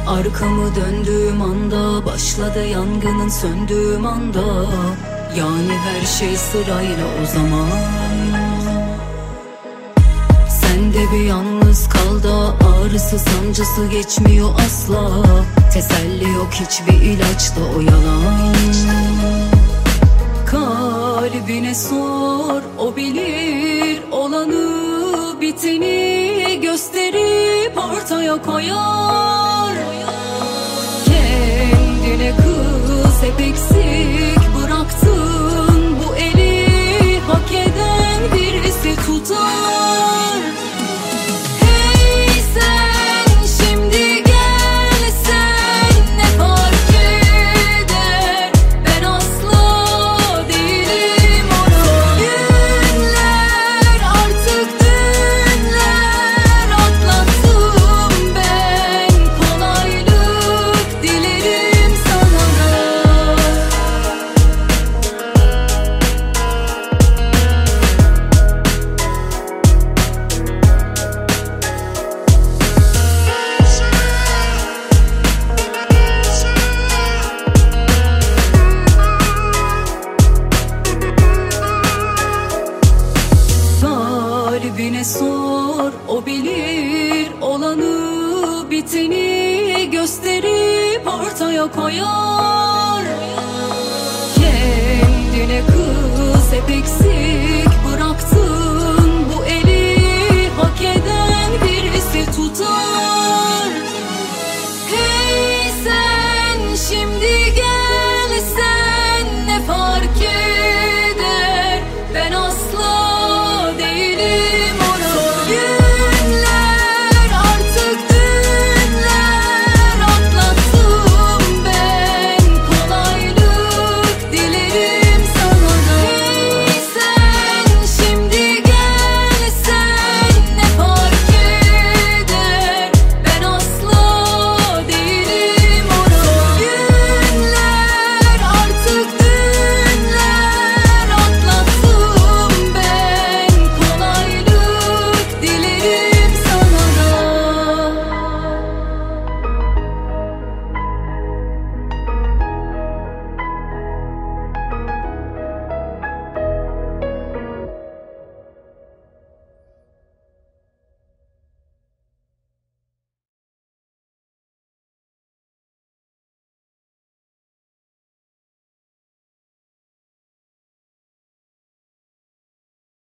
Arkamı döndüğüm anda, başladı yangının söndüğüm anda. Yani her şey sırayla o zaman. Sen de bir yalnız kal da, ağrısı sancısı geçmiyor asla. Teselli yok hiçbir ilaçta, o yalan. Kalbine sor, o bilir olanı biteni, gösterip ortaya koyar. Kendine kız, hep eksik bıraktın bu eli, hak eden birisi tutar. Hey sen şimdi gelsen ne fark eder, ben asla değilim orada. Günler artık dünler, atlattım ben, kolaylık dilerim sana da. Kalbine sor, o bilir olanı biteni, gösterip ortaya koyar. Kendine kız, hep eksik bıraktın bu eli, hak eden birisi tutar.